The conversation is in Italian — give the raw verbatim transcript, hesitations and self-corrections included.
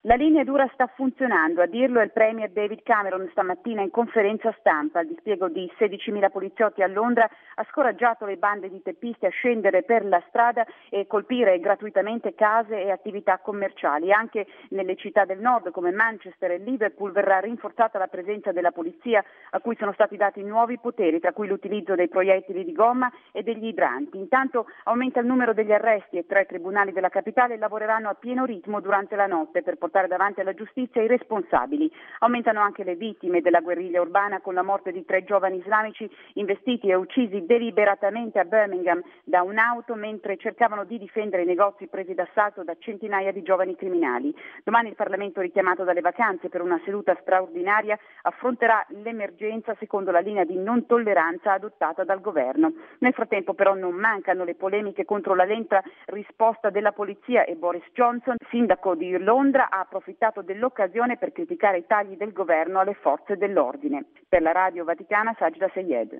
La linea dura sta funzionando, a dirlo è il Premier David Cameron stamattina in conferenza stampa. Il dispiego di sedicimila poliziotti a Londra ha scoraggiato le bande di teppisti a scendere per la strada e colpire gratuitamente case e attività commerciali. Anche nelle città del nord come Manchester e Liverpool verrà rinforzata la presenza della polizia, a cui sono stati dati nuovi poteri, tra cui l'utilizzo dei proiettili di gomma e degli idranti. Intanto aumenta il numero degli arresti e tre tribunali della capitale lavoreranno a pieno ritmo durante la notte per portare davanti alla giustizia i responsabili. Aumentano anche le vittime della guerriglia urbana con la morte di tre giovani islamici investiti e uccisi deliberatamente a Birmingham da un'auto mentre cercavano di difendere i negozi presi d'assalto da centinaia di giovani criminali. Domani il Parlamento, richiamato dalle vacanze per una seduta straordinaria, affronterà l'emergenza secondo la linea di non tolleranza adottata dal governo. Nel frattempo però non mancano le polemiche contro la lenta risposta della polizia e Boris Johnson, sindaco di Londra, ha approfittato dell'occasione per criticare i tagli del governo alle forze dell'ordine. Per la Radio Vaticana, Sajida Seyed.